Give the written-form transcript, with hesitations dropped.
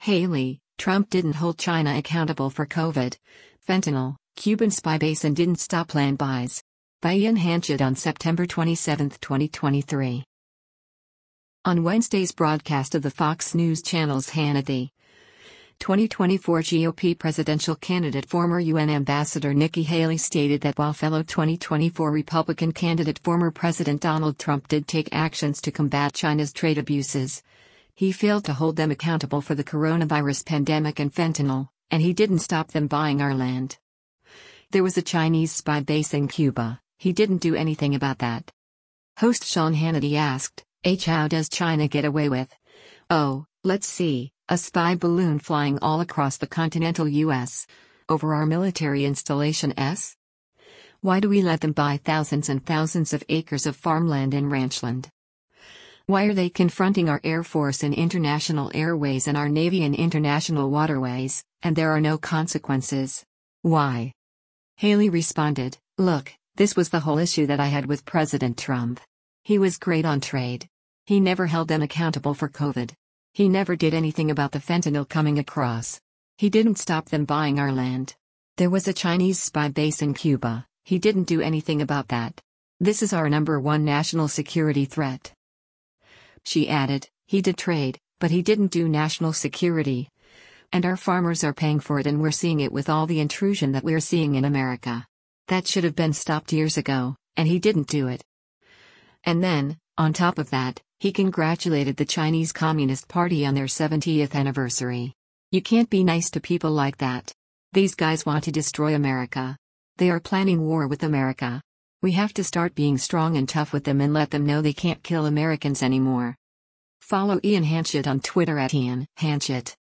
Haley, Trump didn't hold China accountable for COVID. Fentanyl, Cuban spy base and didn't stop land buys. By Ian Hanchett on September 27, 2023. On Wednesday's broadcast of the Fox News Channel's Hannity, 2024 GOP presidential candidate former UN Ambassador Nikki Haley stated that while fellow 2024 Republican candidate former President Donald Trump did take actions to combat China's trade abuses, he failed to hold them accountable for the coronavirus pandemic and fentanyl, and he didn't stop them buying our land. There was a Chinese spy base in Cuba, he didn't do anything about that. Host Sean Hannity asked, how does China get away with, let's see, a spy balloon flying all across the continental U.S. over our military installation s? Why do we let them buy thousands and thousands of acres of farmland and ranchland? Why are they confronting our Air Force in international airways and our Navy in international waterways, and there are no consequences? Why? Haley responded, look, this was the whole issue that I had with President Trump. He was great on trade. He never held them accountable for COVID. He never did anything about the fentanyl coming across. He didn't stop them buying our land. There was a Chinese spy base in Cuba, he didn't do anything about that. This is our number one national security threat. She added, he did trade, but he didn't do national security. And our farmers are paying for it, and we're seeing it with all the intrusion that we're seeing in America. That should have been stopped years ago, and he didn't do it. And then, on top of that, he congratulated the Chinese Communist Party on their 70th anniversary. You can't be nice to people like that. These guys want to destroy America. They are planning war with America. We have to start being strong and tough with them and let them know they can't kill Americans anymore. Follow Ian Hanchett on Twitter @Ian Hanchett.